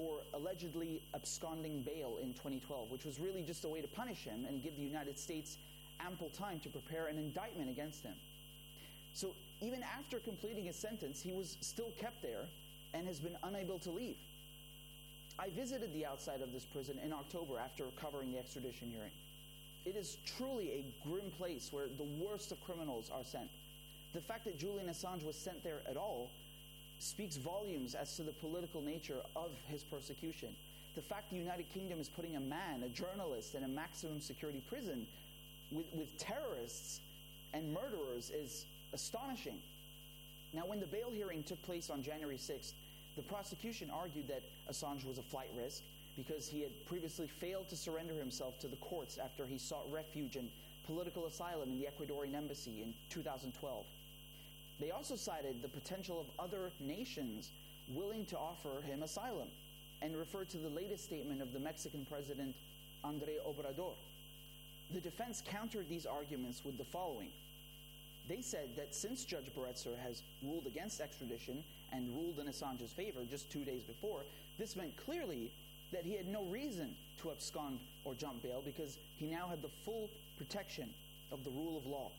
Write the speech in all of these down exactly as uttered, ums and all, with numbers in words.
for allegedly absconding bail in twenty twelve, which was really just a way to punish him and give the United States ample time to prepare an indictment against him. So even after completing his sentence, he was still kept there and has been unable to leave. I visited the outside of this prison in October after covering the extradition hearing. It is truly a grim place where the worst of criminals are sent. The fact that Julian Assange was sent there at all speaks volumes as to the political nature of his persecution. The fact the United Kingdom is putting a man, a journalist, in a maximum security prison with, with terrorists and murderers is astonishing. Now, when the bail hearing took place on January sixth, the prosecution argued that Assange was a flight risk because he had previously failed to surrender himself to the courts after he sought refuge and political asylum in the Ecuadorian embassy in two thousand twelve. They also cited the potential of other nations willing to offer him asylum and referred to the latest statement of the Mexican president, Andrés Obrador. The defense countered these arguments with the following. They said that since Judge Baretzer has ruled against extradition and ruled in Assange's favor just two days before, this meant clearly that he had no reason to abscond or jump bail because he now had the full protection of the rule of law.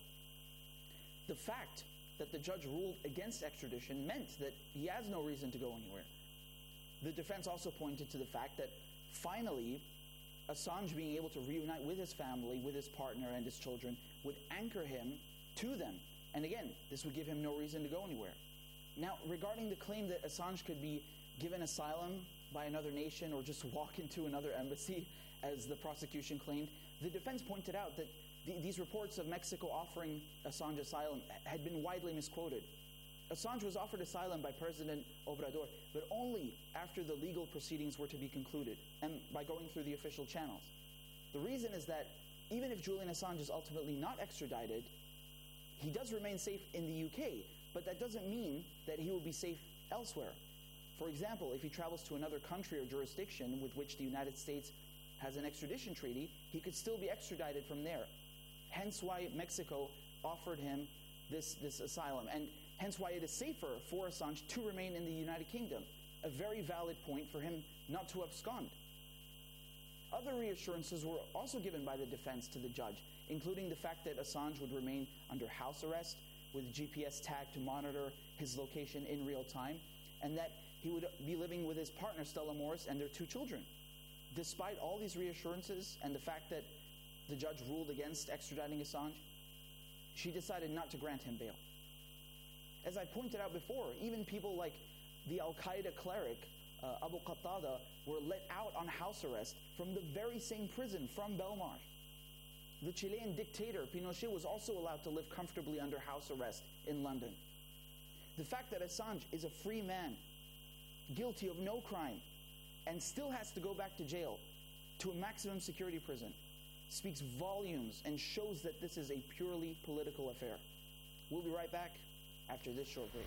The fact that the judge ruled against extradition meant that he has no reason to go anywhere. The defense also pointed to the fact that finally, Assange being able to reunite with his family, with his partner and his children, would anchor him to them. And again, this would give him no reason to go anywhere. Now, regarding the claim that Assange could be given asylum by another nation or just walk into another embassy, as the prosecution claimed, the defense pointed out that th- these reports of Mexico offering Assange asylum had been widely misquoted. Assange was offered asylum by President Obrador, but only after the legal proceedings were to be concluded and by going through the official channels. The reason is that even if Julian Assange is ultimately not extradited, he does remain safe in the U K, but that doesn't mean that he will be safe elsewhere. For example, if he travels to another country or jurisdiction with which the United States has an extradition treaty, he could still be extradited from there. Hence why Mexico offered him this, this asylum, and hence why it is safer for Assange to remain in the United Kingdom. A very valid point for him not to abscond. Other reassurances were also given by the defense to the judge, including the fact that Assange would remain under house arrest with a G P S tag to monitor his location in real time, and that he would be living with his partner, Stella Morris, and their two children. Despite all these reassurances and the fact that the judge ruled against extraditing Assange, she decided not to grant him bail. As I pointed out before, even people like the Al-Qaeda cleric, uh, Abu Qatada, were let out on house arrest from the very same prison from Belmarsh. The Chilean dictator, Pinochet, was also allowed to live comfortably under house arrest in London. The fact that Assange is a free man, guilty of no crime, and still has to go back to jail, to a maximum security prison, speaks volumes and shows that this is a purely political affair. We'll be right back after this short break.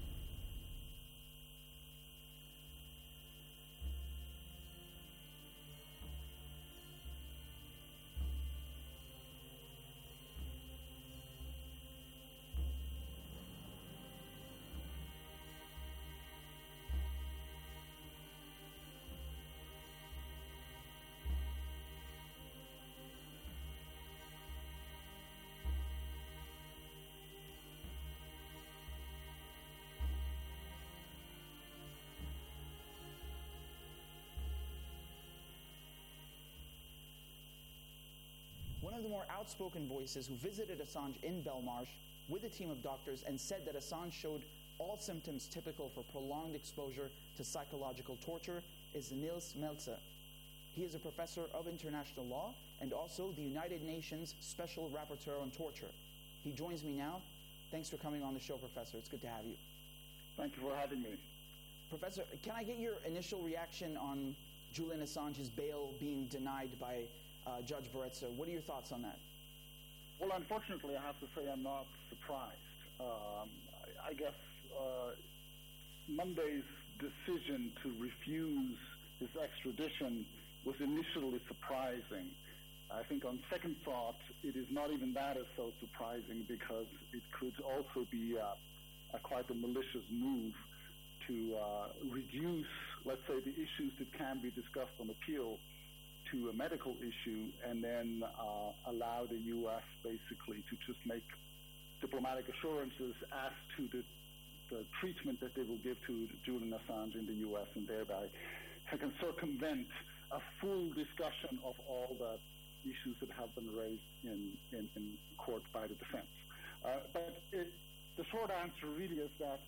One of the more outspoken voices who visited Assange in Belmarsh with a team of doctors and said that Assange showed all symptoms typical for prolonged exposure to psychological torture is Nils Melzer. He is a professor of international law and also the United Nations Special Rapporteur on Torture. He joins me now. Thanks for coming on the show, Professor. It's good to have you. Thank you for having me. Professor, can I get your initial reaction on Julian Assange's bail being denied by Uh, Judge Baretzer? What are your thoughts on that? Well, unfortunately, I have to say I'm not surprised. Um, I, I guess uh, Monday's decision to refuse his extradition was initially surprising. I think on second thought, it is not even that as so surprising because it could also be uh, a quite a malicious move to uh, reduce let's say, the issues that can be discussed on appeal to a medical issue, and then uh, allow the U S basically to just make diplomatic assurances as to the, the treatment that they will give to Julian Assange in the U S, and thereby can circumvent a full discussion of all the issues that have been raised in, in, in court by the defense. Uh, but it, the short answer really is that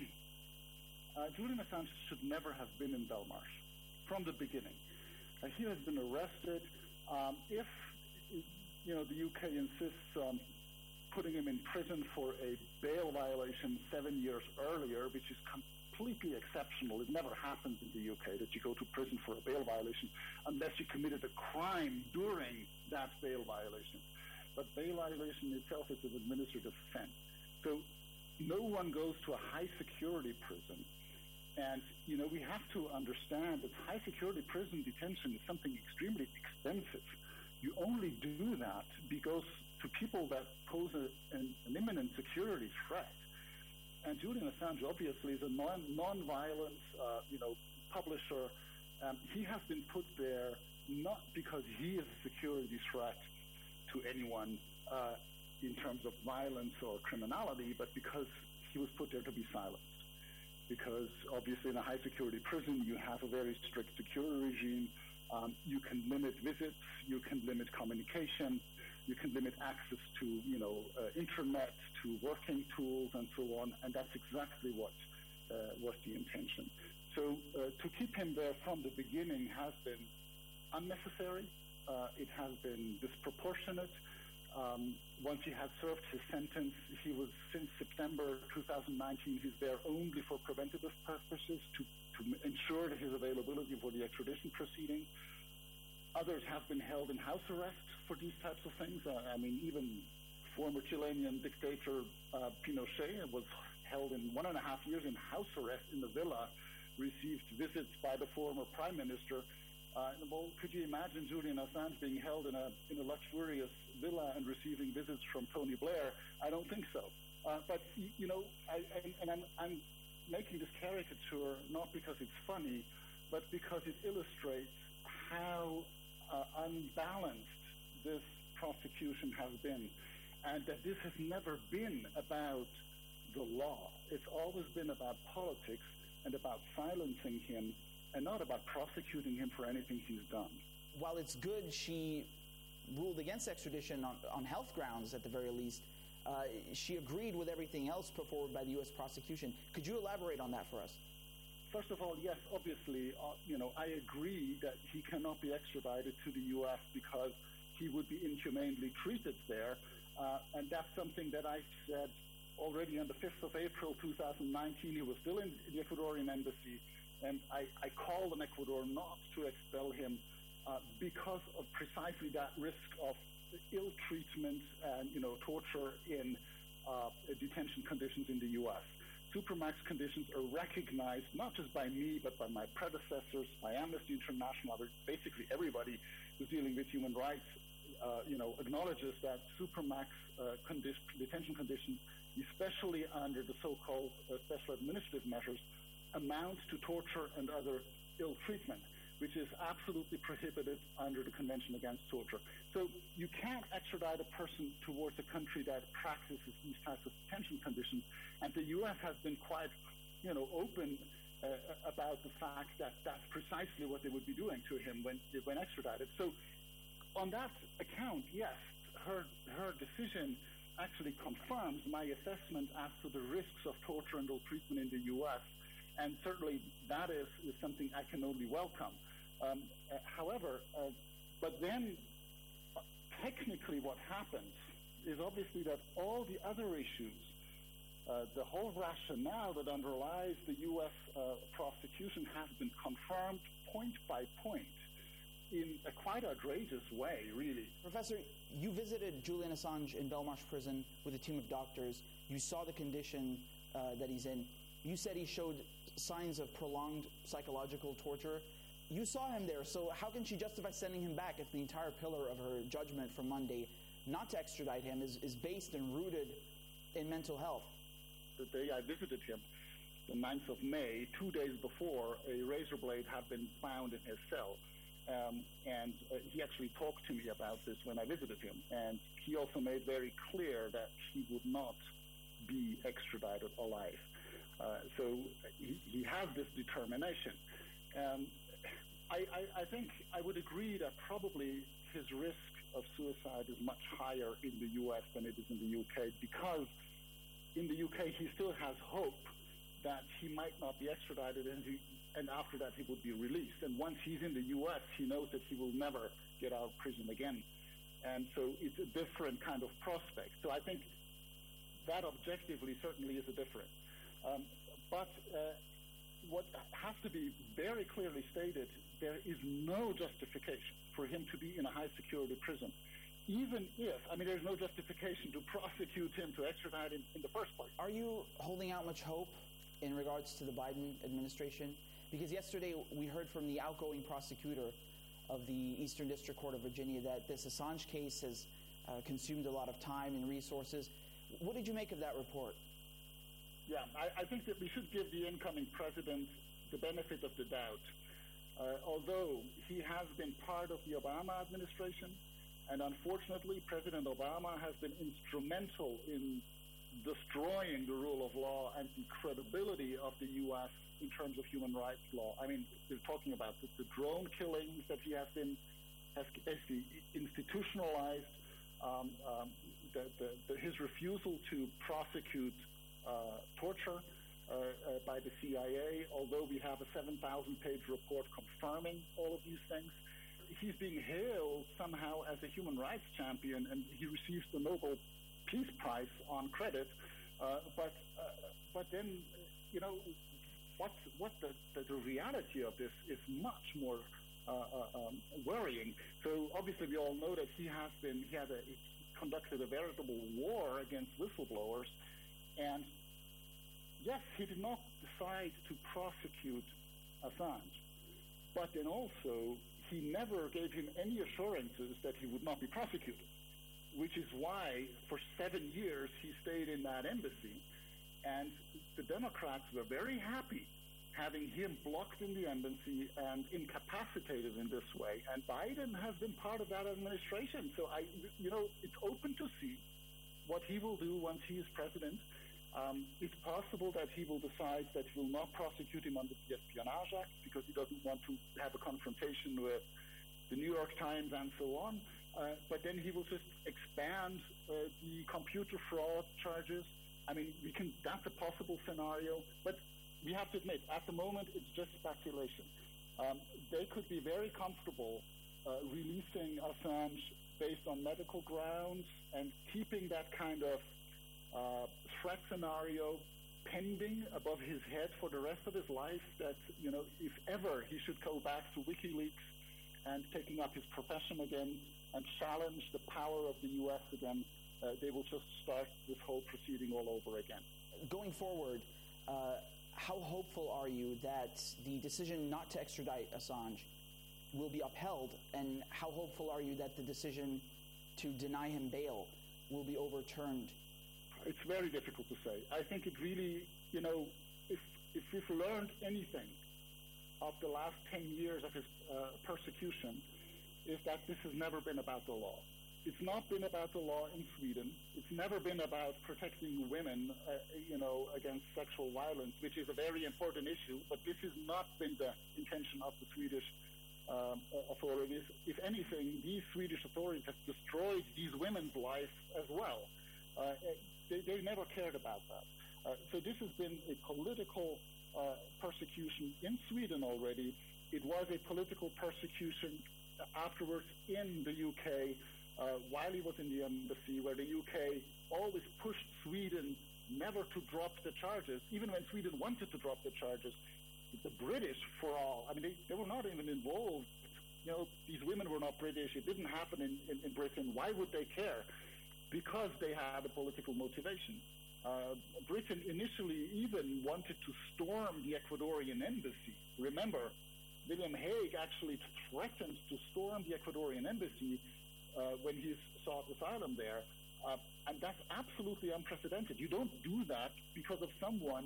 uh, Julian Assange should never have been in Belmarsh from the beginning. Uh, he has been arrested. Um, if you know the U K insists on putting him in prison for a bail violation seven years earlier, which is completely exceptional. It never happens in the U K that you go to prison for a bail violation unless you committed a crime during that bail violation. But bail violation itself is an administrative offense. So no one goes to a high-security prison. And, you know, we have to understand that high-security prison detention is something extremely expensive. You only do that because to people that pose a, an, an imminent security threat. And Julian Assange obviously is a non, non-violent, uh, you know, publisher. Um, he has been put there not because he is a security threat to anyone uh, in terms of violence or criminality, but because he was put there to be silenced. Because obviously in a high-security prison, you have a very strict security regime. Um, you can limit visits, you can limit communication, you can limit access to, you know, uh, internet, to working tools, and so on. And that's exactly what uh, was the intention. So uh, to keep him there from the beginning has been unnecessary. Uh, it has been disproportionate. Um, once he had served his sentence, he was, since September two thousand nineteen, he's there only for preventative purposes to, to ensure his availability for the extradition proceeding. Others have been held in house arrest for these types of things. Uh, I mean, even former Chilean dictator uh, Pinochet was held in one and a half years in house arrest in the villa, received visits by the former prime minister. Uh, well, could you imagine Julian Assange being held in a in a luxurious villa and receiving visits from Tony Blair? I don't think so. Uh, but you know, I, I, and I'm, I'm making this caricature not because it's funny, but because it illustrates how uh, unbalanced this prosecution has been, and that this has never been about the law. It's always been about politics and about silencing him, and not about prosecuting him for anything he's done. While it's good she ruled against extradition on, on health grounds, at the very least, uh, she agreed with everything else put forward by the U S prosecution. Could you elaborate on that for us? First of all, yes, obviously, uh, you know, I agree that he cannot be extradited to the U S because he would be inhumanely treated there, uh, and that's something that I said already on the fifth of April two thousand nineteen. He was still in the Ecuadorian embassy. And I, I called on Ecuador not to expel him uh, because of precisely that risk of ill treatment and, you know, torture in uh, detention conditions in the U S. Supermax conditions are recognized not just by me, but by my predecessors, by Amnesty International, basically everybody who's dealing with human rights, uh, you know, acknowledges that Supermax uh, condi- detention conditions, especially under the so-called uh, special administrative measures, amounts to torture and other ill treatment, which is absolutely prohibited under the Convention Against Torture. So you can't extradite a person towards a country that practices these types of detention conditions. And the U S has been quite, you know, open uh, about the fact that that's precisely what they would be doing to him when when extradited. So on that account, yes, her her decision actually confirms my assessment as to the risks of torture and ill treatment in the U S. And certainly that is, is something I can only welcome. Um, uh, however, uh, but then uh, technically what happens is obviously that all the other issues, uh, the whole rationale that underlies the U S uh, prosecution has been confirmed point by point in a quite outrageous way, really. Professor, you visited Julian Assange in Belmarsh prison with a team of doctors. You saw the condition uh, that he's in. You said he showed signs of prolonged psychological torture. You saw him there, so how can she justify sending him back if the entire pillar of her judgment from Monday not to extradite him is, is based and rooted in mental health? The day I visited him, the ninth of May, two days before, a razor blade had been found in his cell. Um, and uh, he actually talked to me about this when I visited him. And he also made very clear that he would not be extradited alive. Uh, so he, he has this determination. Um, I, I, I think I would agree that probably his risk of suicide is much higher in the U S than it is in the U K, because in the U K he still has hope that he might not be extradited, and, he, and after that he would be released. And once he's in the U S, he knows that he will never get out of prison again. And so it's a different kind of prospect. So I think that objectively certainly is a difference. Um, but uh, what has to be very clearly stated, there is no justification for him to be in a high-security prison. Even if, I mean, there's no justification to prosecute him, to extradite him in the first place. Are you holding out much hope in regards to the Biden administration? Because yesterday we heard from the outgoing prosecutor of the Eastern District Court of Virginia that this Assange case has uh, consumed a lot of time and resources. What did you make of that report? Yeah, I, I think that we should give the incoming president the benefit of the doubt. Uh, although he has been part of the Obama administration, and unfortunately President Obama has been instrumental in destroying the rule of law and the credibility of the U S in terms of human rights law. I mean, we're talking about the, the drone killings that he has been, has basically institutionalized, um, um, the, the, the, his refusal to prosecute uh, torture uh, uh, by the C I A, although we have a seven thousand page report confirming all of these things. He's being hailed somehow as a human rights champion, and he receives the Nobel Peace Prize on credit. Uh, but uh, but then, you know, what's what the, the, the reality of this is much more uh, uh, um, worrying. So obviously, we all know that he has been he had a, he conducted a veritable war against whistleblowers, and yes, he did not decide to prosecute Assange, but then also he never gave him any assurances that he would not be prosecuted, which is why for seven years he stayed in that embassy. And the Democrats were very happy having him blocked in the embassy and incapacitated in this way. And Biden has been part of that administration. So, I, you know, it's open to see what he will do once he is president. Um, it's possible that he will decide that he will not prosecute him under the Espionage Act because he doesn't want to have a confrontation with the New York Times and so on. Uh, but then he will just expand uh, the computer fraud charges. I mean, we can. That's a possible scenario. But we have to admit, at the moment, it's just speculation. Um, they could be very comfortable uh, releasing Assange based on medical grounds and keeping that kind of Uh, threat scenario pending above his head for the rest of his life, that, you know, if ever he should go back to WikiLeaks and taking up his profession again and challenge the power of the U S again, uh, they will just start this whole proceeding all over again. Going forward, uh, how hopeful are you that the decision not to extradite Assange will be upheld, and how hopeful are you that the decision to deny him bail will be overturned? It's very difficult to say. I think it really, you know, if if we've learned anything of the last ten years of his uh, persecution, is that this has never been about the law. It's not been about the law in Sweden. It's never been about protecting women, uh, you know, against sexual violence, which is a very important issue. But this has not been the intention of the Swedish um, authorities. If anything, these Swedish authorities have destroyed these women's lives as well. Uh, They, they never cared about that. Uh, so this has been a political uh, persecution in Sweden already. It was a political persecution afterwards in the U K uh, while he was in the embassy, where the U K always pushed Sweden never to drop the charges. Even when Sweden wanted to drop the charges, the British, for all, I mean, they, they were not even involved. You know, these women were not British. It didn't happen in, in, in Britain. Why would they care? Because they had a political motivation. Uh, Britain initially even wanted to storm the Ecuadorian embassy. Remember, William Hague actually threatened to storm the Ecuadorian embassy uh, when he sought asylum there. Uh, and that's absolutely unprecedented. You don't do that because of someone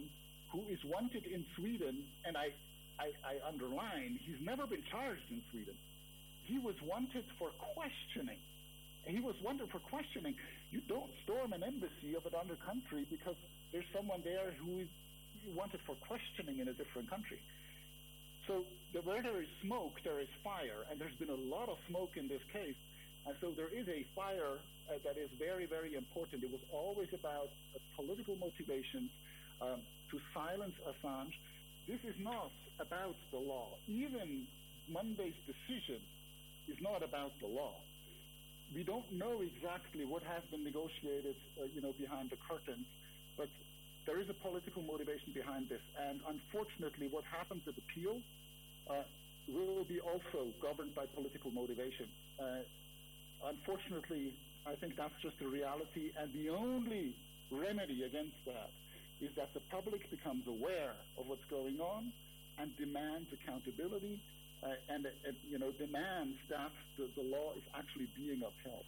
who is wanted in Sweden, and I, I, I underline, he's never been charged in Sweden. He was wanted for questioning. He was wanted for questioning. You don't storm an embassy of another country because there's someone there who is wanted for questioning in a different country. So the, where there is smoke, there is fire, and there's been a lot of smoke in this case. And so there is a fire uh, that is very, very important. It was always about uh, political motivations um, to silence Assange. This is not about the law. Even Monday's decision is not about the law. We don't know exactly what has been negotiated, uh, you know, behind the curtains, but there is a political motivation behind this. And unfortunately, what happens at appeal uh, will be also governed by political motivation. Uh, unfortunately, I think that's just a reality, and the only remedy against that is that the public becomes aware of what's going on and demands accountability uh, and, uh, you know, demands that the, the law is actually being upheld.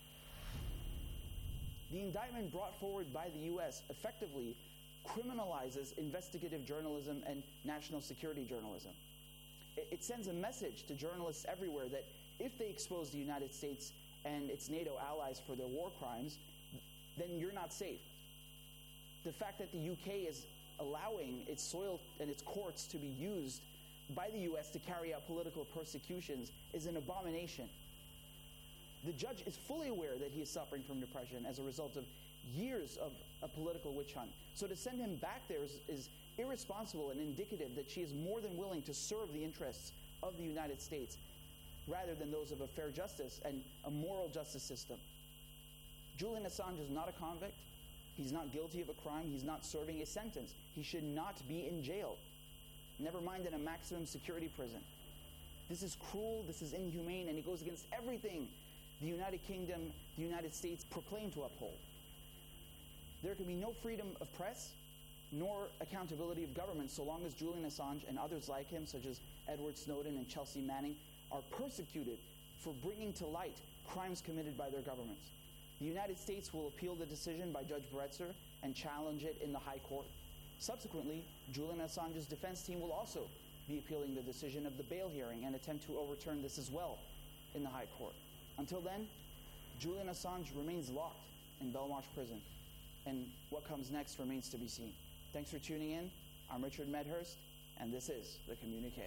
The indictment brought forward by the U S effectively criminalizes investigative journalism and national security journalism. It, it sends a message to journalists everywhere that if they expose the United States and its NATO allies for their war crimes, then you're not safe. The fact that the U K is allowing its soil and its courts to be used by the U S to carry out political persecutions is an abomination. The judge is fully aware that he is suffering from depression as a result of years of a political witch hunt. So to send him back there is, is irresponsible and indicative that she is more than willing to serve the interests of the United States rather than those of a fair justice and a moral justice system. Julian Assange is not a convict. He's not guilty of a crime. He's not serving a sentence. He should not be in jail, never mind in a maximum security prison. This is cruel, this is inhumane, and it goes against everything the United Kingdom, the United States proclaim to uphold. There can be no freedom of press nor accountability of government so long as Julian Assange and others like him, such as Edward Snowden and Chelsea Manning, are persecuted for bringing to light crimes committed by their governments. The United States will appeal the decision by Judge Bretzer and challenge it in the High Court. Subsequently, Julian Assange's defense team will also be appealing the decision of the bail hearing and attempt to overturn this as well in the High Court. Until then, Julian Assange remains locked in Belmarsh prison, and what comes next remains to be seen. Thanks for tuning in. I'm Richard Medhurst, and this is The Communique.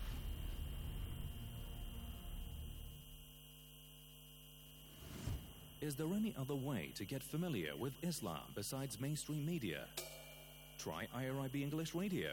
Is there any other way to get familiar with Islam besides mainstream media? Try I R I B English Radio.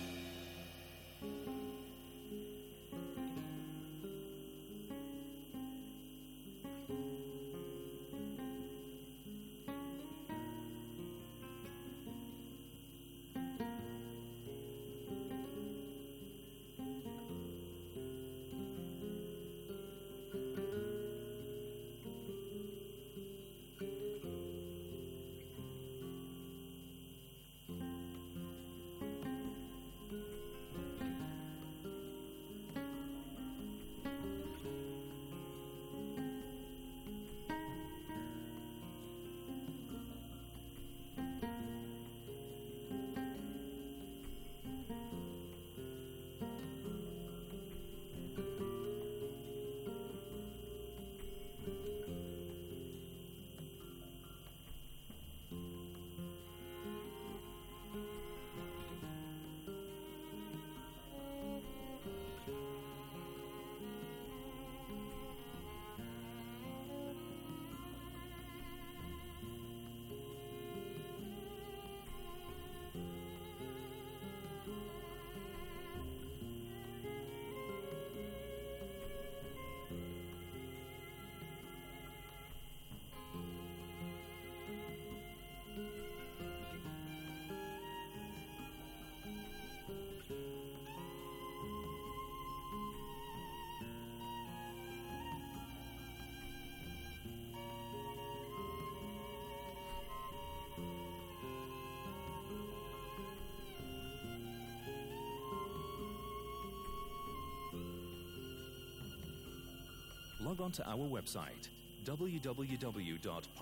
Log on to our website,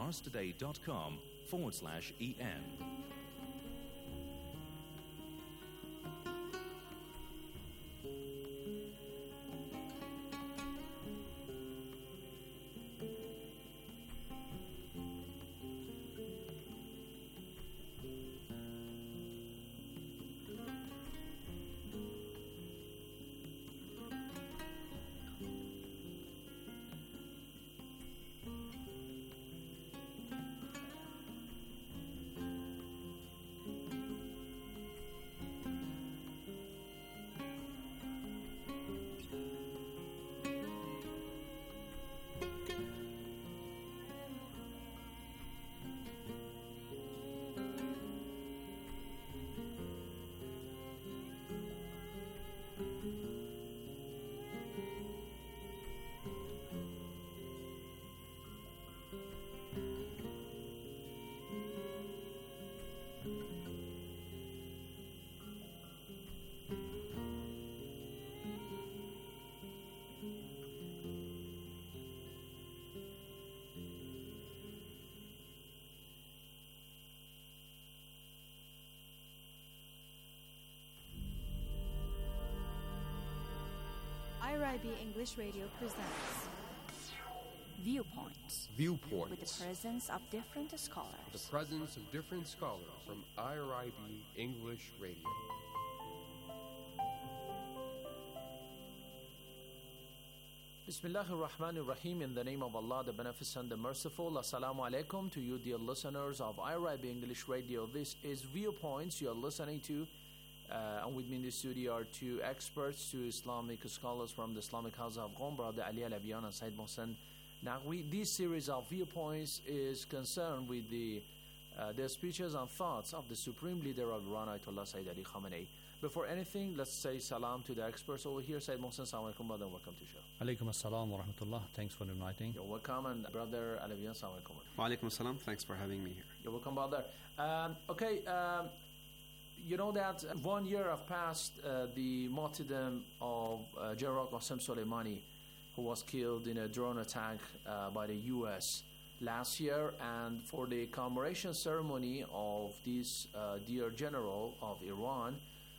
www.parstoday.com forward slash EN. I R I B English Radio presents Viewpoints. Viewpoints. With the presence of different scholars. The presence of different scholars from I R I B English Radio. Bismillah ar-Rahman ar-Rahim. In the name of Allah, the Beneficent, the Merciful. Assalamu alaikum to you, dear listeners of I R I B English Radio. This is Viewpoints you are listening to. Uh, and with me in the studio are two experts, two Islamic scholars from the Islamic House of Qom, Brother Ali Alabian and Said Mohsen Naqvi. This series of Viewpoints is concerned with the, uh, the speeches and thoughts of the Supreme Leader of Iran, Ayatollah Sayyid Ali Khamenei. Before anything, let's say salam to the experts over here. Said Mohsen, assalamu alaikum, brother, welcome to the show. Alaikum assalam wa rahmatullah. Thanks for inviting. You're welcome. And Brother Alabian, assalamu alaikum. Wa alaikum assalam. Thanks for having me here. You're welcome, brother. Um, okay, um, you know that one year have passed uh, the martyrdom of uh, General Qasem Soleimani, who was killed in a drone attack uh, by the U S last year. And for the commemoration ceremony of this uh, dear general of Iran,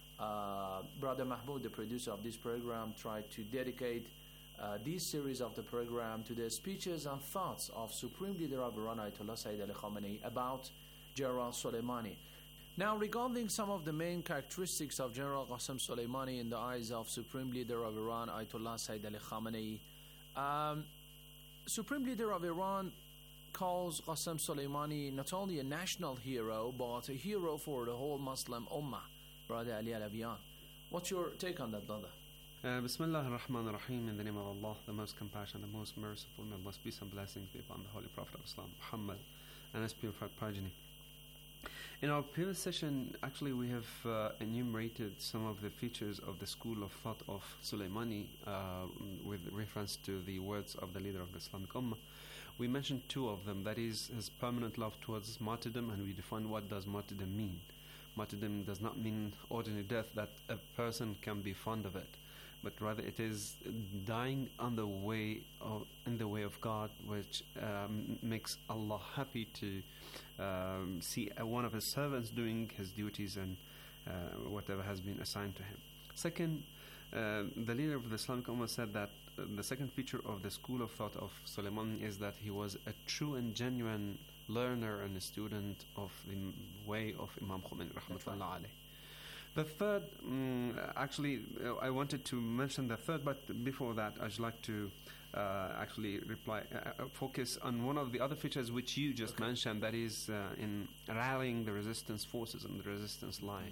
uh, Brother Mahmoud, the producer of this program, tried to dedicate uh, this series of the program to the speeches and thoughts of Supreme Leader of Iran, Ayatollah Sayyid Ali Khamenei, about General Soleimani. Now, regarding some of the main characteristics of General Qasem Soleimani in the eyes of Supreme Leader of Iran, Ayatollah Sayyid Ali Khamenei, um, Supreme Leader of Iran calls Qasem Soleimani not only a national hero, but a hero for the whole Muslim Ummah. Brother Ali Alabian, what's your take on that, brother? Uh, Bismillah ar-Rahman ar-Rahim. In the name of Allah, the most compassionate, the most merciful. May Allah's peace and blessings be upon the Holy Prophet of Islam, Muhammad, and his purified progeny. In our previous session, actually, we have uh, enumerated some of the features of the school of thought of Soleimani uh, with reference to the words of the leader of the Islamic Ummah. We mentioned two of them, that is his permanent love towards martyrdom, and we defined what does martyrdom mean. Martyrdom does not mean ordinary death, that a person can be fond of it, but rather it is dying on the way of, in the way of God, which um, makes Allah happy to um, see uh, one of His servants doing his duties and uh, whatever has been assigned to him. Second, uh, the leader of the Islamic Ummah said that uh, the second feature of the school of thought of Soleimani is that he was a true and genuine learner and a student of the way of Imam Khomeini rahmatullah alayh. The third, um, actually, uh, I wanted to mention the third, but before that, I'd like to uh, actually reply, uh, focus on one of the other features which you just okay. mentioned, that is uh, in rallying the resistance forces and the resistance line.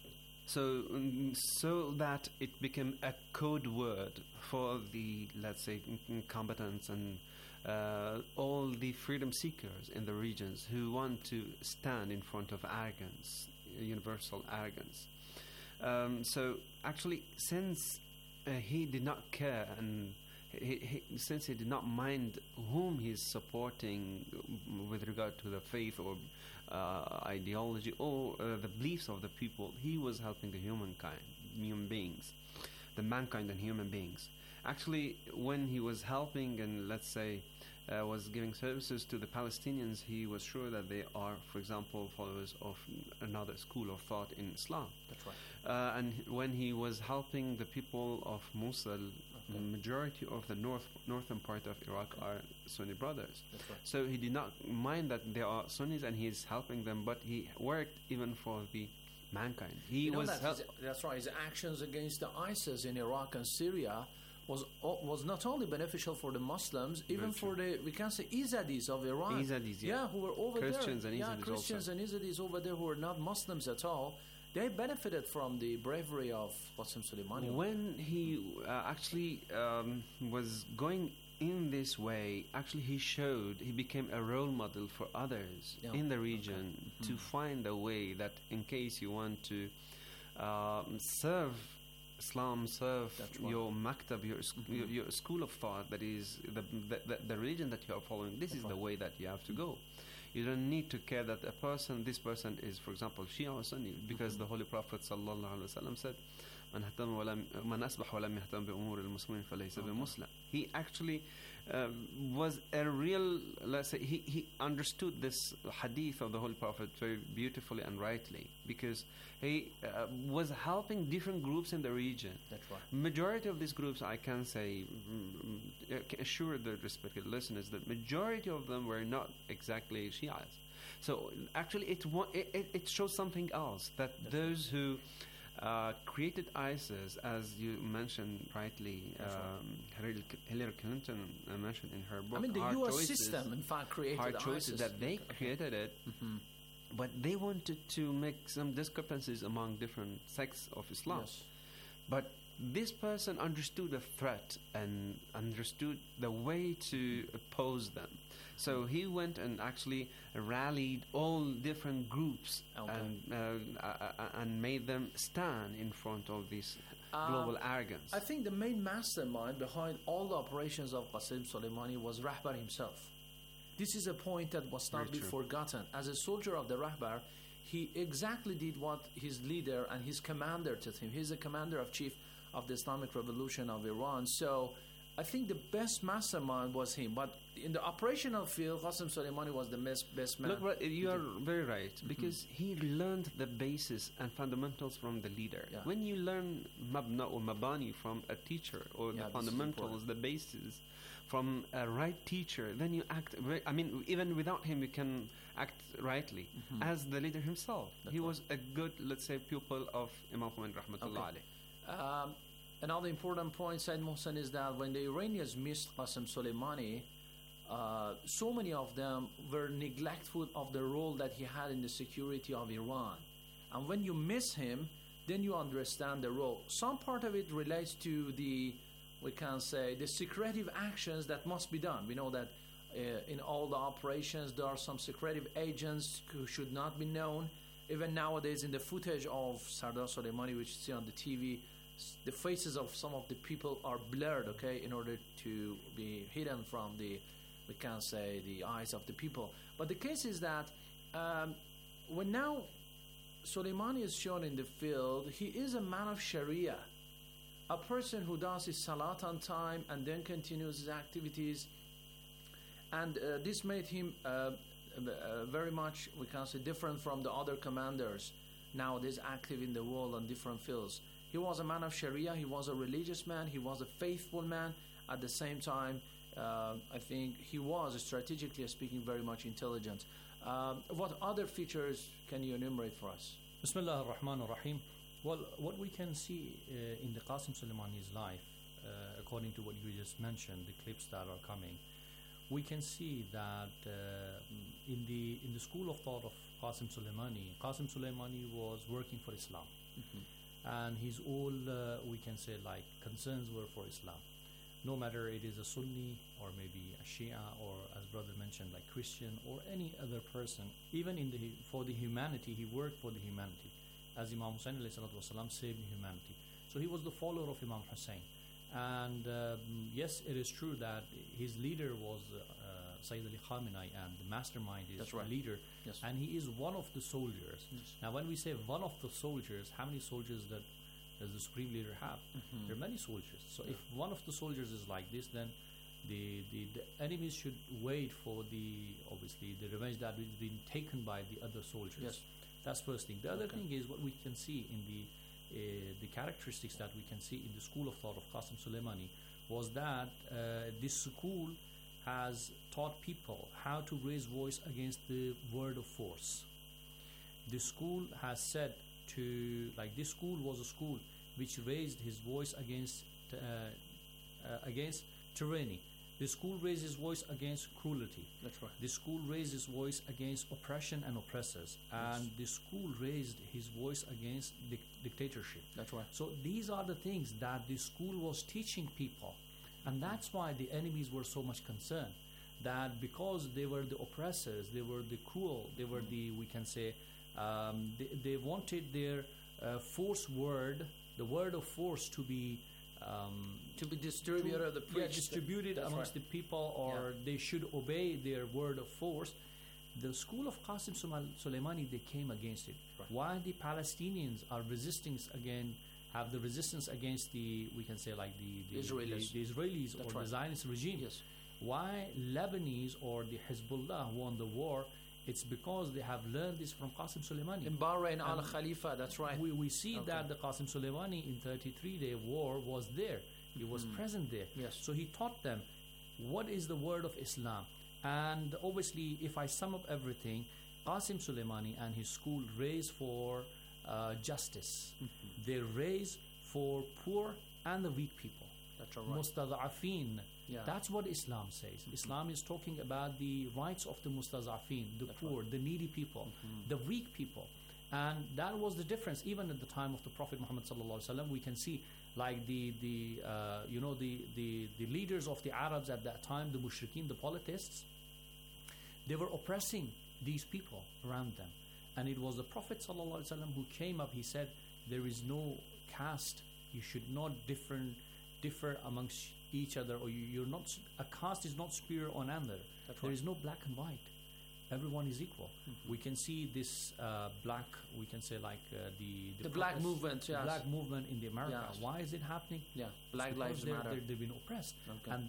So, um, so that it became a code word for the, let's say, combatants and uh, all the freedom seekers in the regions who want to stand in front of arrogance, universal arrogance. Um, so actually, since uh, he did not care and he, he, since he did not mind whom he's supporting with regard to the faith or uh, ideology or uh, the beliefs of the people, he was helping the humankind, human beings, the mankind and human beings. Actually, when he was helping and let's say uh, was giving services to the Palestinians, he was sure that they are, for example, followers of another school of thought in Islam. That's right. Uh, and when he was helping the people of Mosul, okay. the majority of the north northern part of Iraq okay. are Sunni brothers. That's right. So he did not mind that they are Sunnis and he is helping them, but he worked even for the mankind. He you know was that his, that's right. His actions against the ISIS in Iraq and Syria was was not only beneficial for the Muslims, even for the, we can say, Izadis of Iran. Izadis, yeah. yeah, who were over Christians there. And yeah, Izadis Christians also. and Izadis over there who were not Muslims at all. They benefited from the bravery of Qasem Soleimani. When he uh, actually um, was going in this way, actually he showed, he became a role model for others yeah. in the region okay. to mm. find a way that in case you want to um, serve Islam, serve right. your maktab, your, sc- mm-hmm. your, your school of thought, that is the, the, the, the religion that you are following, this That's is right. the way that you have to go. You don't need to care that a person, this person is, for example, Shia or Sunni, because mm-hmm. the Holy Prophet sallallahu alaihi wasallam said, من اهتم ولم من أسبح ولم يهتم بأمور المسلمين فليس بمسلم. He actually uh, was a real, let's say, he, he understood this hadith of the Holy Prophet very beautifully and rightly, because he uh, was helping different groups in the region. That's right. Majority of these groups, I can say, mm, uh, assure the respected listeners that majority of them were not exactly Shias. So actually, it wa- it, it, it shows something else, that That's those right. who uh, created ISIS, as you mentioned rightly, um, Hillary Hillary Clinton uh, mentioned in her book. I mean, the Hard U S choices, system, in fact, created hard choices ISIS. that they Okay. created it, Mm-hmm. but they wanted to make some discrepancies among different sects of Islam. Yes. But this person understood the threat and understood the way to oppose them. So he went and actually rallied all different groups Okay. and uh, uh, and made them stand in front of this Um, global arrogance. I think the main mastermind behind all the operations of Qasem Soleimani was Rahbar himself. This is a point that must not Very be true. forgotten. As a soldier of the Rahbar, he exactly did what his leader and his commander told him. He's the commander of chief of the Islamic Revolution of Iran. So I think the best mastermind was him. But in the operational field, Qasem Soleimani was the best, best man. Look, right, you are very right, because he learned the basis and fundamentals from the leader. Yeah. When you learn mabna or mabani from a teacher, or Yeah, the this is fundamentals, important. the basis from a right teacher, then you act very, I mean, even without him, you can act rightly, as the leader himself. That's he right. was a good, let's say, pupil of Imam Khomeini rahmatullah Okay. alayh. Um, another important point, Said Mohsen, is that when the Iranians missed Qasem Soleimani, uh, so many of them were neglectful of the role that he had in the security of Iran. And when you miss him, then you understand the role. Some part of it relates to the, we can say, the secretive actions that must be done. We know that uh, in all the operations, there are some secretive agents who should not be known. Even nowadays, in the footage of Sardar Soleimani, which you see on the T V, s- the faces of some of the people are blurred, okay, in order to be hidden from the, we can say, the eyes of the people. But the case is that um, when now Soleimani is shown in the field, he is a man of Sharia, a person who does his salat on time and then continues his activities. And uh, this made him uh, uh, very much, we can say, different from the other commanders nowadays active in the world on different fields. He was a man of Sharia, he was a religious man, he was a faithful man. At the same time, uh, I think he was, strategically speaking, very much intelligent. Um, what other features can you enumerate for us? Bismillah ar-Rahman ar-Rahim. Well, what we can see uh, in the Qasem Soleimani's life, uh, according to what you just mentioned, the clips that are coming, we can see that uh, in the in the school of thought of Qasem Soleimani, Qasem Soleimani was working for Islam, and his all uh, we can say like concerns were for Islam. No matter it is a Sunni or maybe a Shia or, as brother mentioned, like Christian or any other person, even in the for the humanity, he worked for the humanity. As Imam Hussain alayhi salatu wasalam saved humanity. So he was the follower of Imam Hussain. And um, yes, it is true that his leader was uh, Sayyid Ali Khamenei, and the mastermind is That's right. the leader. Yes. And he is one of the soldiers. Yes. Now, when we say one of the soldiers, how many soldiers that does the supreme leader have? Mhm. There are many soldiers. So Yeah. if one of the soldiers is like this, then the, the, the enemies should wait for the, obviously, the revenge that is being taken by the other soldiers. Yes. That's first thing. The other Okay. thing is what we can see in the uh, the characteristics that we can see in the school of thought of Qasem Soleimani was that uh, this school has taught people how to raise voice against the word of force. The school has said to, like this school was a school which raised his voice against uh, uh, against tyranny. The school raised his voice against cruelty. That's right. The school raised his voice against oppression and oppressors. And the school raised his voice against dic- dictatorship. That's right. So these are the things that the school was teaching people. And that's why the enemies were so much concerned. That because they were the oppressors, they were the cruel, they were the, we can say, um, they, they wanted their uh, force word, the word of force to be um, To be distributed, to- the yeah, preach. distributed That's amongst right. the people, or they should obey their word of force. The school of Qasem Soleimani, they came against it. Right. Why the Palestinians are resisting again, have the resistance against the, we can say like the, the Israelis, the, the Israelis That's or right. the Zionist regime. Yes. Why Lebanese or the Hezbollah won the war? It's because they have learned this from Qasim Soleimani. In Bahrain, Al And Khalifa, that's right. We, we see Okay. that the Qasim Soleimani in thirty-three day war was there. He was present there. Yes. So he taught them what is the word of Islam. And obviously, if I sum up everything, Qasim Soleimani and his school raised for uh, justice. They raise for poor and the weak people. That's all right. Mustada'afin. Yeah. That's what Islam says. Islam is talking about the rights of the mustada'afin, the poor, the needy people, the weak people. And that was the difference. Even at the time of the Prophet Muhammad sallallahu alaihi wasallam, we can see like the the uh, you know the, the the leaders of the Arabs at that time, the mushrikeen, the polytheists, they were oppressing these people around them. And it was the Prophet sallallahu alaihi wasallam who came up. He said, "There is no caste. You should not different differ amongst each other, or you, you're not. A caste is not superior on another. That's There right. is no black and white. Everyone is equal." We can see this uh, black. We can say like uh, the The black protest- movement, the yes. black movement in the America. Yes. Why is it happening? Yeah, It's Black because Lives they're- Matter. they're- They've been oppressed. Okay. And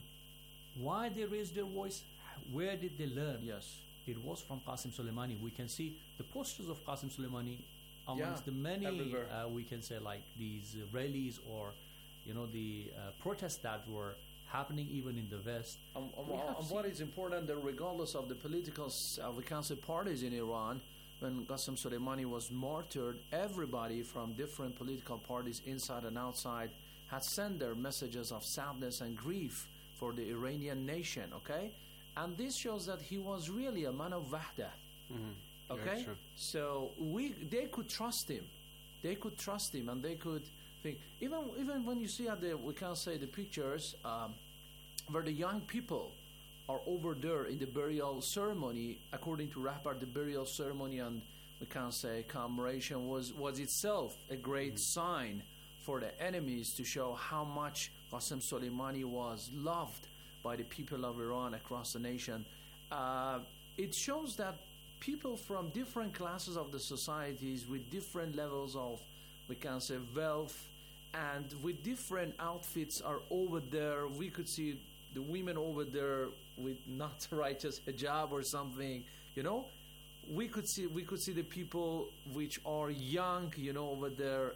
why they raised their voice? Where did they learn? Yes. It was from Qasim Soleimani. We can see the posters of Qasim Soleimani amongst Yeah, the many, everywhere. uh, we can say like these uh, rallies or, you know, the uh, protests that were happening even in the West. Um, um, We have um, what is important that regardless of the political, s- uh, we can say parties in Iran, when Qasem Soleimani was martyred, everybody from different political parties inside and outside had sent their messages of sadness and grief for the Iranian nation, okay? And this shows that he was really a man of wahda, okay? Very true. So we, they could trust him. They could trust him and they could think, even even when you see at the, we can say the pictures, um, where the young people are over there in the burial ceremony, according to Rahbar, the burial ceremony and we can say commemoration was, was itself a great sign for the enemies to show how much Qasem Soleimani was loved by the people of Iran across the nation. Uh, it shows that people from different classes of the societies with different levels of, we can say, wealth and with different outfits are over there. We could see the women over there with not righteous hijab or something, you know. We could see we could see the people which are young, you know, over there.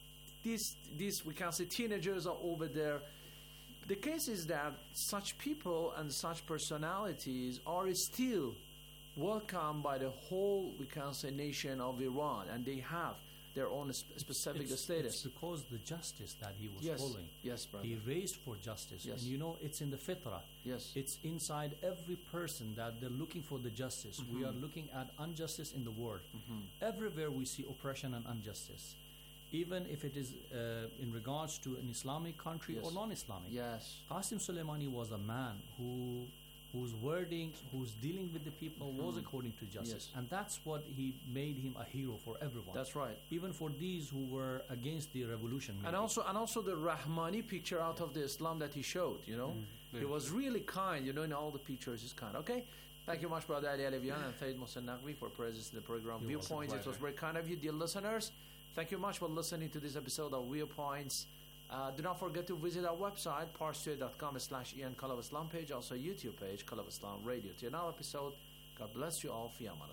These these we can say teenagers are over there. The case is that such people and such personalities are still welcomed by the whole, we can say, nation of Iran, and they have their own sp- specific it's, status. It's because the justice that he was Yes. following. Yes, brother. He raised for justice. Yes. And you know, it's in the fitrah. Yes. It's inside every person that they're looking for the justice. Mm-hmm. We are looking at injustice in the world. Everywhere we see oppression and injustice. Even if it is uh, in regards to an Islamic country Yes. or non-Islamic. Yes. Qasim Soleimani was a man who whose wordings, who's dealing with the people was according to justice. Yes. And that's what he made him a hero for everyone. That's right. Even for these who were against the revolution. And maybe. also, and also the Rahmani picture out of the Islam that he showed, you know, he was really kind, you know, in all the pictures he's kind. Okay, thank you much, brother Ali Alevian and Sayyid Mohsen Naqvi for presence in the program You're Viewpoints. welcome. It was very kind of you, dear listeners. Thank you much for listening to this episode of Viewpoints. Uh, do not forget to visit our website, parstoday.com slash Ian Call of Islam page, also YouTube page, Call of Islam Radio. To another episode, God bless you all. Fi aman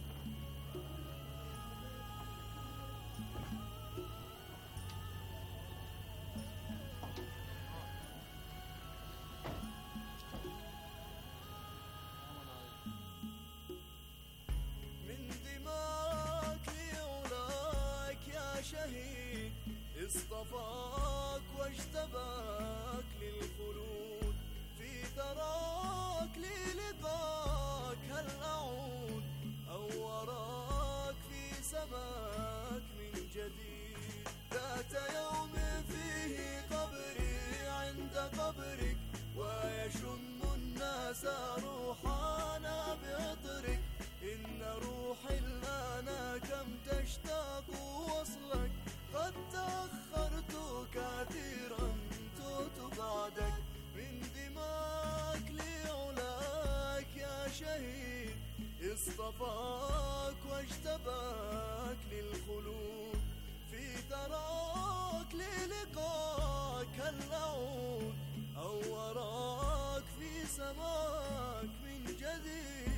Allah. من دماك لعلاك يا شهيد اصطفاك واجتباك للخلود في ثراك للقاك هل أعود أو وراك في سماك من جديد ذات يوم فيه قبري عند قبرك ويشم الناس روحانا بعطرك إن روحي الآن كم تشتاق وصلك قد تأخرت كثيرا توت بعدك من دماك لعلاك يا شهيد اصطفاك واجتباك للخلود في ثراك هل أعود أو أراك في سماك من جديد.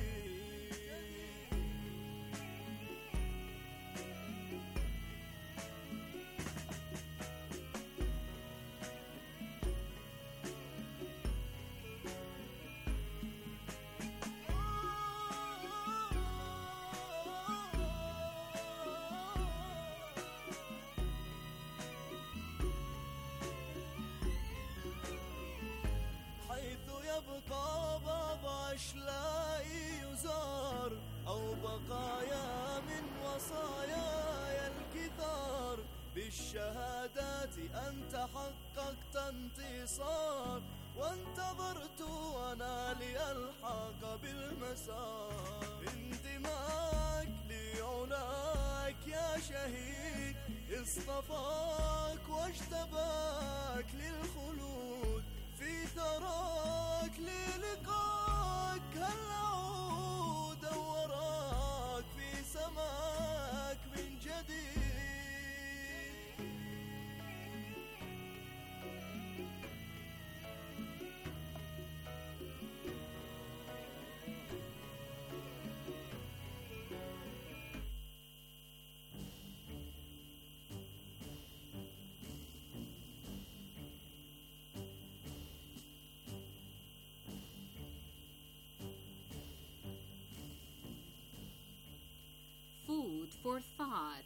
يبقى بعض أشلائي يزار أو بقايا من وصاياي الكثار بالشهادات أنت حققت انتصار وانتظرت أنا لألحق بالمسار انتماك لعلاك يا شهيد اصطفاك واجتباك للخلود في ثراك للقاك هل أعود أو أراك في سماك من جديد. Food for thought.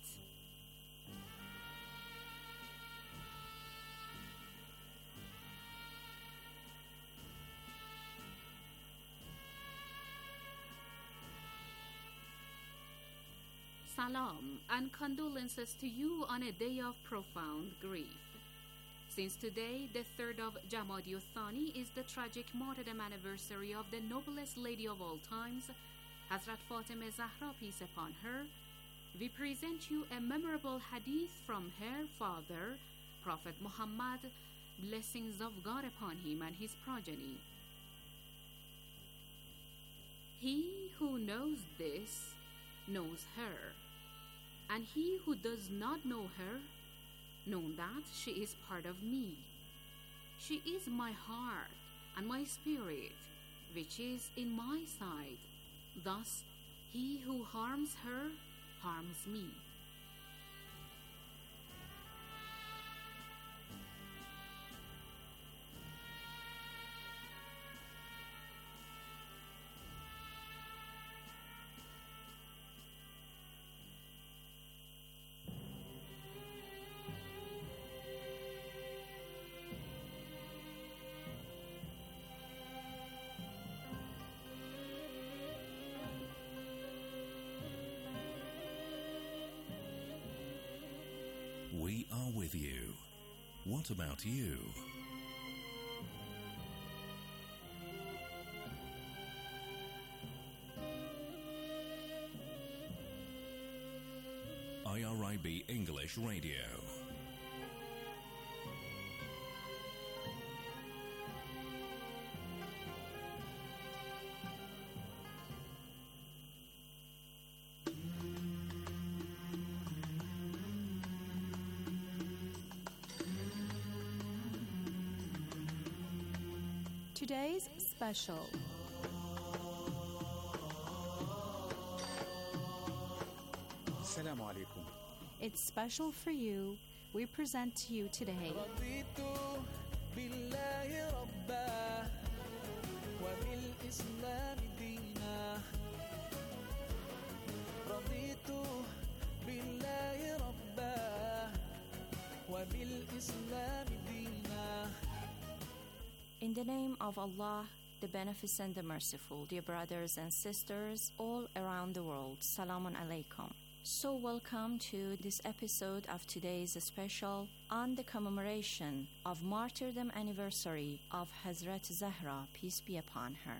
Salam and condolences to you on a day of profound grief. Since today, the third of Jamadi Thani, is the tragic martyrdom anniversary of the noblest lady of all times, Hazrat Fatima Zahra, peace upon her, we present you a memorable hadith from her father, Prophet Muhammad, blessings of God upon him and his progeny. He who knows this knows her, and he who does not know her, know that she is part of me. She is my heart and my spirit, which is in my side. Thus, he who harms her harms me. We are with you. What about you? I R I B English Radio. Today's special. Assalamu alaikum. It's special for you. We present to you today. رضيت بالله ربا وبالإسلام دينا رضيت بالله ربا وبالإسلام دينا. In the name of Allah, the Beneficent, the Merciful, dear brothers and sisters all around the world, Salamun Alaikum. So welcome to this episode of today's special on the commemoration of martyrdom anniversary of Hazrat Zahra, peace be upon her.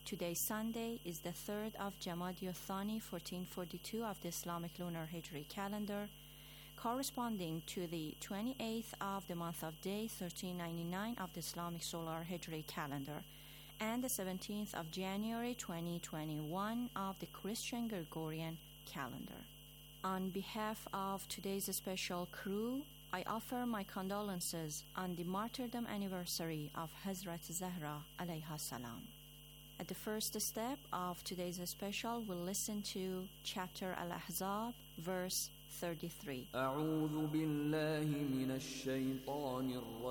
Today, Sunday, is the third of Jamadi Thani, fourteen forty-two of the Islamic lunar Hijri calendar, corresponding to the twenty-eighth of the month of Day, thirteen ninety-nine of the Islamic solar Hijri calendar, and the seventeenth of January, twenty twenty-one of the Christian Gregorian calendar. On behalf of today's special crew, I offer my condolences on the martyrdom anniversary of Hazrat Zahra alayha salam. At the first step of today's special, we'll listen to chapter Al-Ahzab, verse thirty-three. أعوذ بالله من الشيطان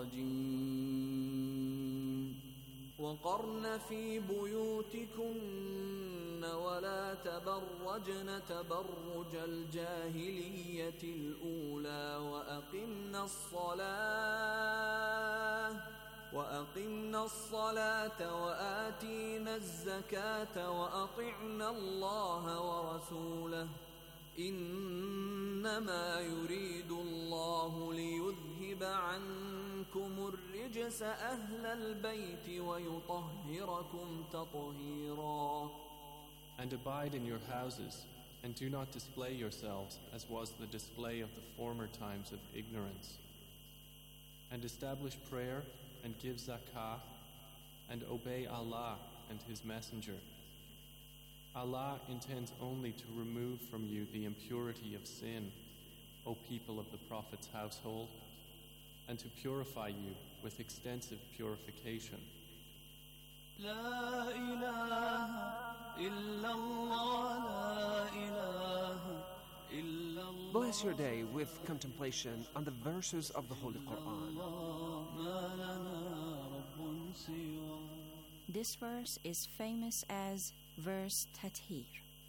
الرجيم وقرن في بيوتكن ولا تبرجن تبرج الجاهلية الأولى وأقمنا الصلاة وأقمنا الصلاة وآتينا الزكاة وأطعنا الله ورسوله إنما يريد الله ليذهب عنكم الرجس أهل البيت ويطهركم تطهيرا. And abide in your houses, and do not display yourselves as was the display of the former times of ignorance. And establish prayer, and give zakah, and obey Allah and His Messenger. Allah intends only to remove from you the impurity of sin, O people of the Prophet's household, and to purify you with extensive purification. لا إله إلا الله لا إله إلا الله. Bless your day with contemplation on the verses of the Holy Quran. This verse is famous as verse Tathir.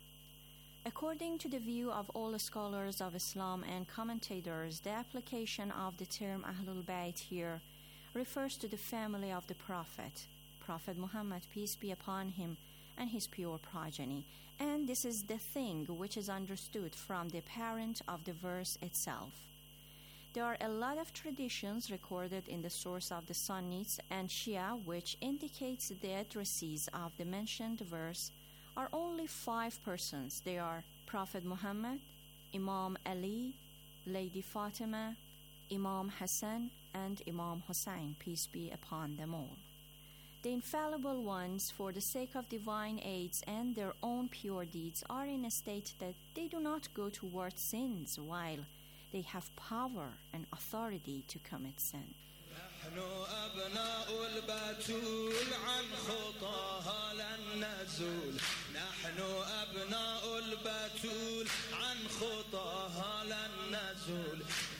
According to the view of all scholars of Islam and commentators, the application of the term Ahlul Bayt here refers to the family of the Prophet, Prophet Muhammad, peace be upon him, and his pure progeny. And this is the thing which is understood from the parent of the verse itself. There are a lot of traditions recorded in the source of the Sunnis and Shia which indicates the addressees of the mentioned verse are only five persons. They are Prophet Muhammad, Imam Ali, Lady Fatima, Imam Hassan, and Imam Hussein, peace be upon them all. The infallible ones, for the sake of divine aids and their own pure deeds, are in a state that they do not go towards sins while they have power and authority to commit sin. نحن أبناء البتول عن خطاها لن نزول نحن أبناء البتول عن خطاها لن نزول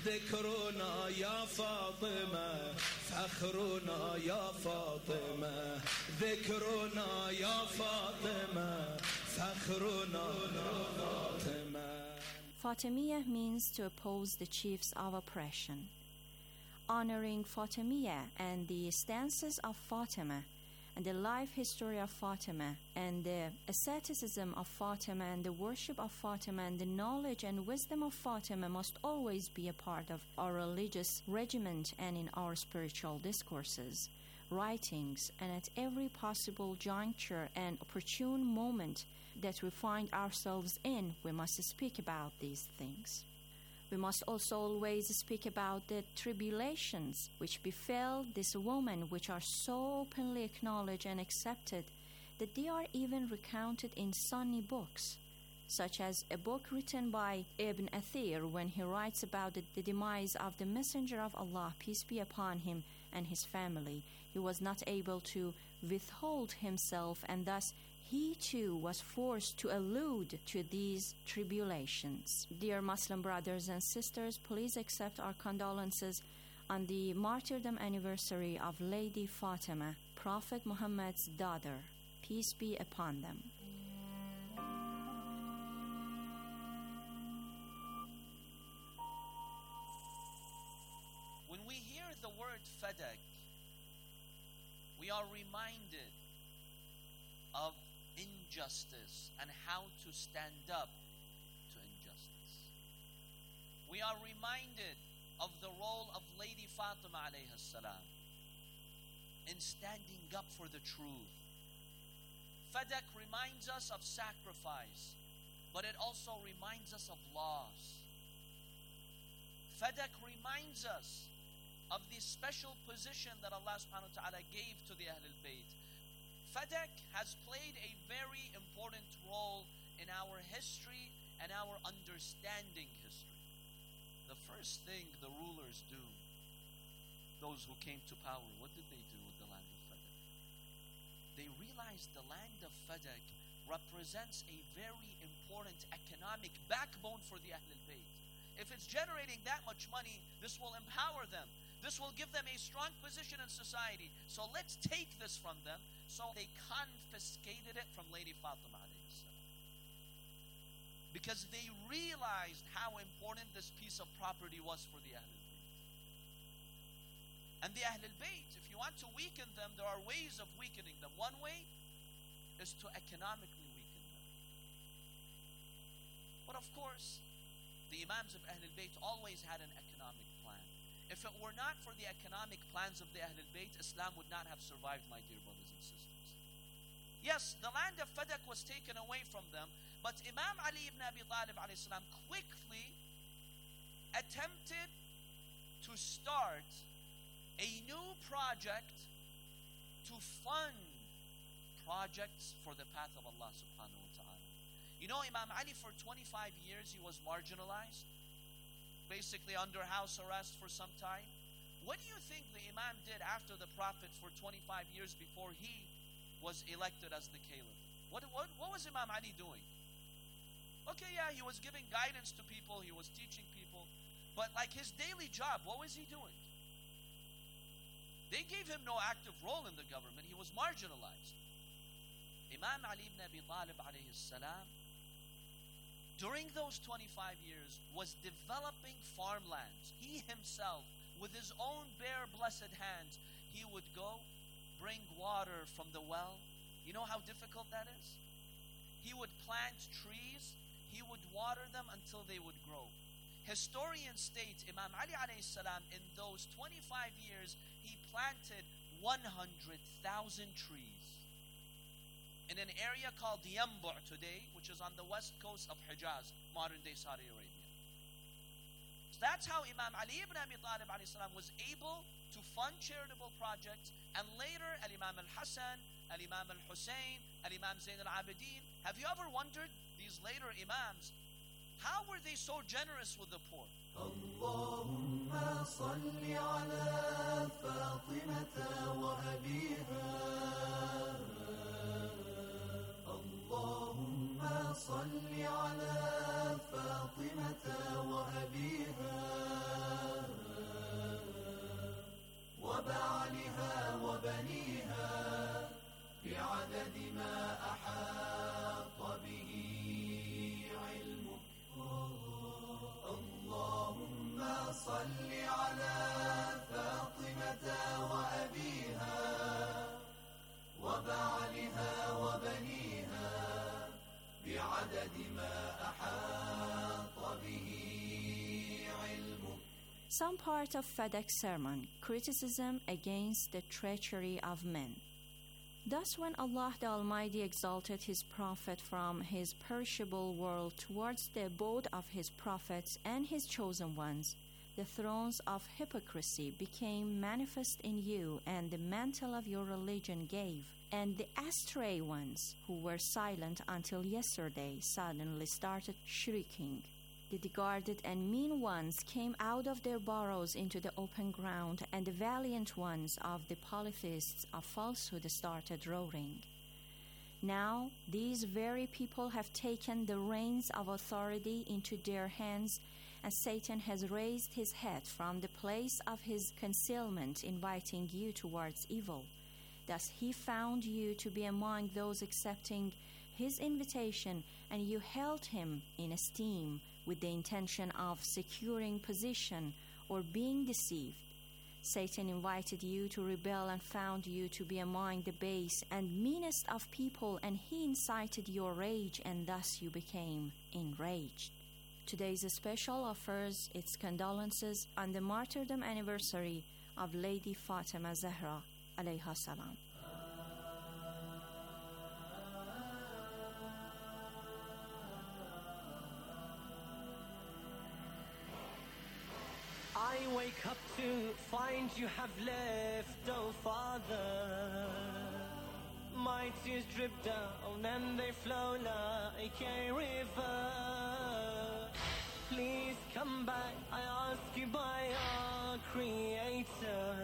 ذكرنا يا فاطمة فخرنا يا فاطمة ذكرنا يا فاطمة فخرنا يا فاطمة. Fatimiyya means to oppose the chiefs of oppression. Honoring Fatimiyya and the stances of Fatima and the life history of Fatima and the asceticism of Fatima and the worship of Fatima and the knowledge and wisdom of Fatima must always be a part of our religious regiment and in our spiritual discourses, writings, and at every possible juncture and opportune moment that we find ourselves in, we must speak about these things. We must also always speak about the tribulations which befell this woman, which are so openly acknowledged and accepted that they are even recounted in Sunni books, such as a book written by Ibn Athir when he writes about the, the demise of the Messenger of Allah, peace be upon him, and his family. He was not able to withhold himself, and thus he too was forced to allude to these tribulations. Dear Muslim brothers and sisters, please accept our condolences on the martyrdom anniversary of Lady Fatima, Prophet Muhammad's daughter. Peace be upon them. When we hear the word fadak, we are reminded of injustice and how to stand up to injustice. We are reminded of the role of Lady Fatima alayha salam in standing up for the truth, Fadak reminds us of sacrifice, but it also reminds us of loss. Fadak reminds us of the special position that Allah subhanahu wa ta'ala gave to the Ahlul Bayt. Fadak has played a very important role in our history and our understanding history. The first thing the rulers do, those who came to power, what did they do with the land of Fadak? They realized the land of Fadak represents a very important economic backbone for the Ahlul Bayt. If it's generating that much money, this will empower them. This will give them a strong position in society. So let's take this from them. So they confiscated it from Lady Fatima alayhi salam. Because they realized how important this piece of property was for the Ahlul Bayt. And the Ahlul Bayt, if you want to weaken them, there are ways of weakening them. One way is to economically weaken them. But of course, the Imams of Ahlul Bayt always had an economic plan. If it were not for the economic plans of the Ahlul Bayt, Islam would not have survived, my dear brothers and sisters. Yes, the land of Fadak was taken away from them, but Imam Ali ibn Abi Talib alayhi salam quickly attempted to start a new project to fund projects for the path of Allah subhanahu wa ta'ala. You know, Imam Ali for twenty-five years he was marginalized, basically under house arrest for some time. What do you think the Imam did after the Prophet for twenty-five years before he was elected as the Caliph? What, what, what was Imam Ali doing? Okay, yeah, he was giving guidance to people, he was teaching people, but like his daily job, what was he doing? They gave him no active role in the government, he was marginalized. Imam Ali ibn Abi Talib alayhi salam, during those twenty-five years, was developing farmlands. He himself, with his own bare blessed hands, he would go bring water from the well. You know how difficult that is? He would plant trees, he would water them until they would grow. Historians state Imam Ali alayhi salam, in those twenty-five years, he planted one hundred thousand trees in an area called Yanbu' today, which is on the west coast of Hijaz, modern-day Saudi Arabia. So that's how Imam Ali ibn Abi Talib alayhi salam was able to fund charitable projects, and later Al-Imam Al-Hassan, Al-Imam Al-Hussein, Al-Imam Zayn Al-Abidin. Have you ever wondered, these later Imams, how were they so generous with the poor? Allahumma salli ala Fatimata wa abiha. اللهم صل على فاطمة وأبيها وبعلها وبنيها بعدد ما أحاط به علمك. اللهم صل على فاطمة وأبيها وبعلها وبنيها بعدد ما أحاط به علمك. Some part of Fadak's sermon, criticism against the treachery of men. Thus when Allah the Almighty exalted His Prophet from His perishable world towards the abode of His prophets and His chosen ones, the thrones of hypocrisy became manifest in you, and the mantle of your religion gave, and the astray ones, who were silent until yesterday, suddenly started shrieking. The discarded and mean ones came out of their burrows into the open ground, and the valiant ones of the polytheists of falsehood started roaring. Now these very people have taken the reins of authority into their hands, and Satan has raised his head from the place of his concealment, inviting you towards evil. Thus he found you to be among those accepting his invitation, and you held him in esteem with the intention of securing position or being deceived. Satan invited you to rebel and found you to be among the base and meanest of people, and he incited your rage, and thus you became enraged. Today's special offers its condolences on the martyrdom anniversary of Lady Fatima Zahra alayha salam. up to find you have left, oh Father. My tears drip down and they flow like a river. Please come back, I ask you by our Creator.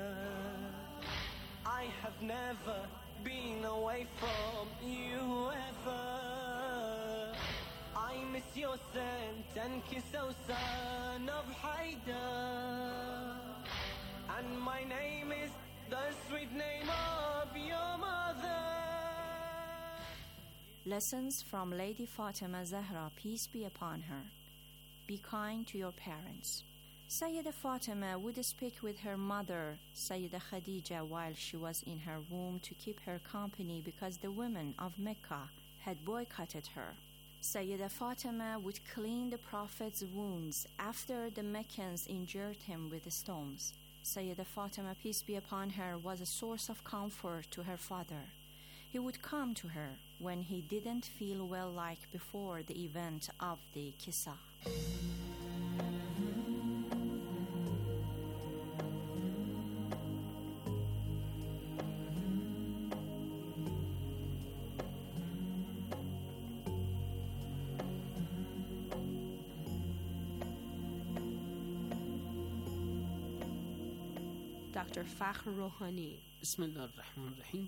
I have never been away from you ever. I miss your scent and kiss, oh son of Haidar. And my name is the sweet name of your mother. Lessons from Lady Fatima Zahra, peace be upon her. Be kind to your parents. Sayyidah Fatima would speak with her mother, Sayyidah Khadija, while she was in her womb to keep her company because the women of Mecca had boycotted her. Sayyidah Fatima would clean the Prophet's wounds after the Meccans injured him with stones. Sayyidah Fatima, peace be upon her, was a source of comfort to her father. He would come to her when he didn't feel well, like before the event of the Kisa. Doctor Fakhr Rouhani. Bismillah ar-Rahman ar-Rahim.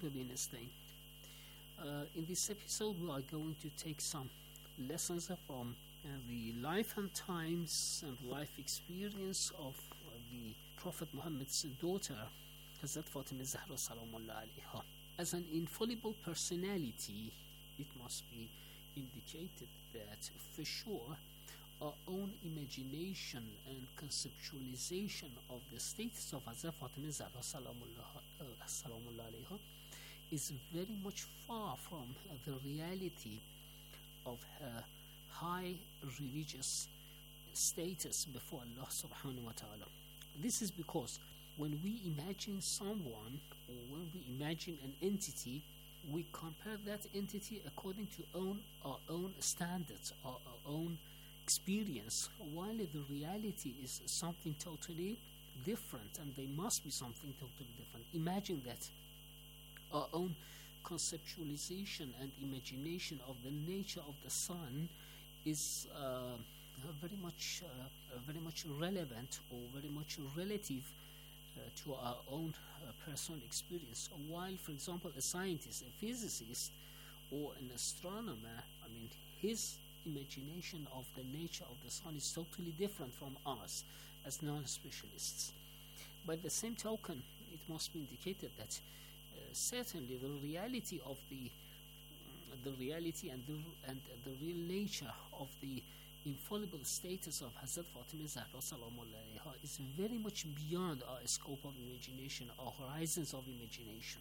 Uh, in this episode, we are going to take some lessons from uh, the life and times and life experience of uh, the Prophet Muhammad's daughter, Hazrat Fatima Zahra Salamullah alayha. As an infallible personality, it must be indicated that for sure our own imagination and conceptualization of the status of Hazrat Fatima Zahra Salamullah alayha is very much far from uh, the reality of her high religious status before Allah subhanahu wa ta'ala. This is because when we imagine someone or when we imagine an entity, we compare that entity according to own, our own standards, our, our own experience, while the reality is something totally different, and they must be something totally different. Imagine that our own conceptualization and imagination of the nature of the sun is uh, very much uh, very much relevant or very much relative uh, to our own uh, personal experience. While, for example, a scientist, a physicist, or an astronomer, I mean, his imagination of the nature of the sun is totally different from us as non-specialists. By the same token, it must be indicated that uh, certainly the reality of the uh, the reality and the and the real nature of the infallible status of Hazrat Fatima Zahra Salamullah alayha is very much beyond our scope of imagination, our horizons of imagination.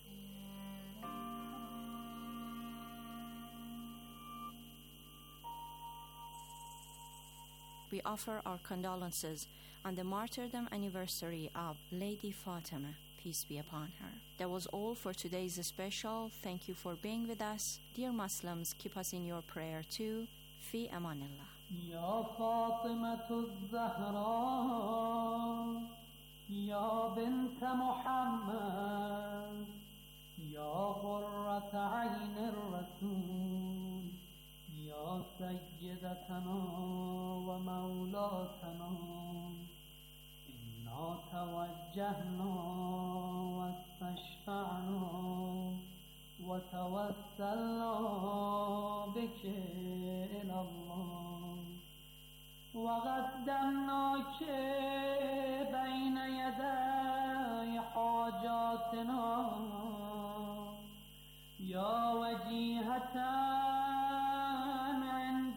We offer our condolences on the martyrdom anniversary of Lady Fatima, peace be upon her. That was all for today's special. Thank you for being with us. Dear Muslims, keep us in your prayer too. Fi amanillah. Ya Fatima Zahra, Ya bint Muhammad, Ya Qurrat Ayn al-Rasul, Ya Sayyidatana wa Mawlatana, Inna tawajjahna wa istashfa'na wa tawassalna bika ila Allah. وقدمناك بين يدي حاجاتنا يا وجيهة عند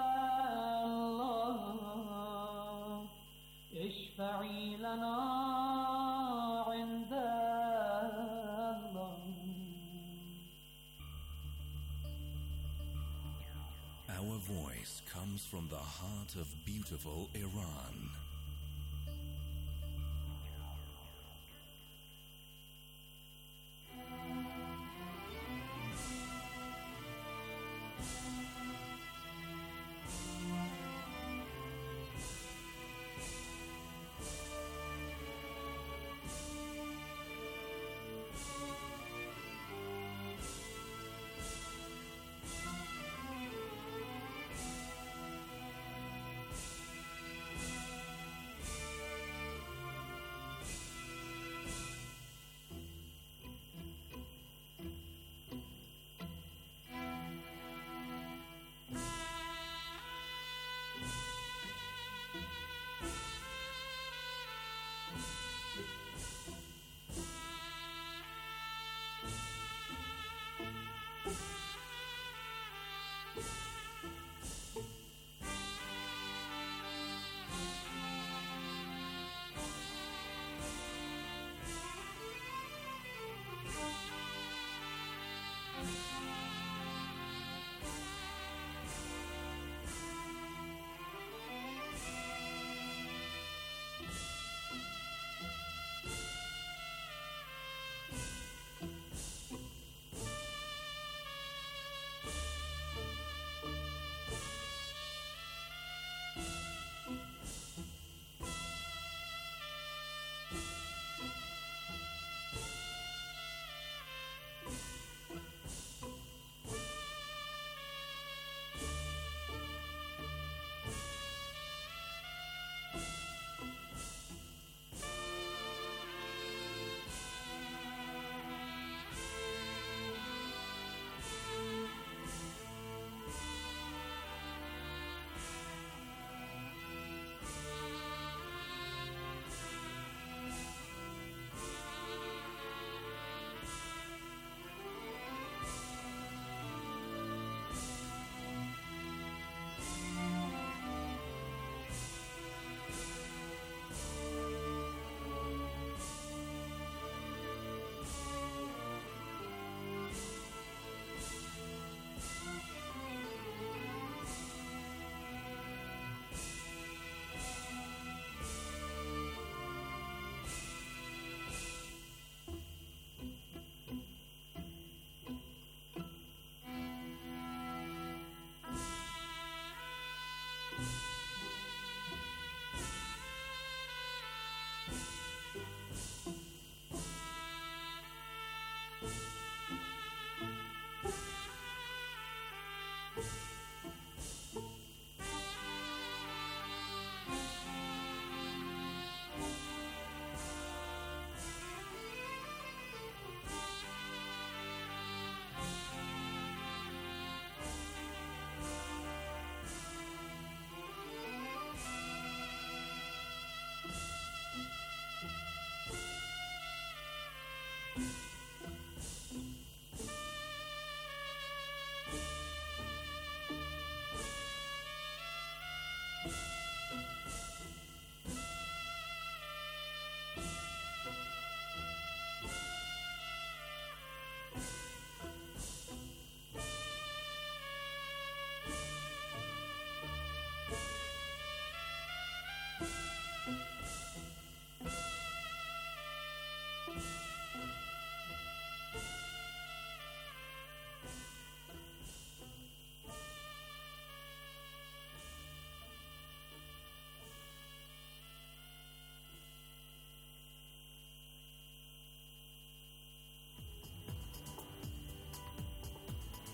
الله اشفعي لنا عند الله. Our voice comes from the heart of beautiful Iran. Thank you.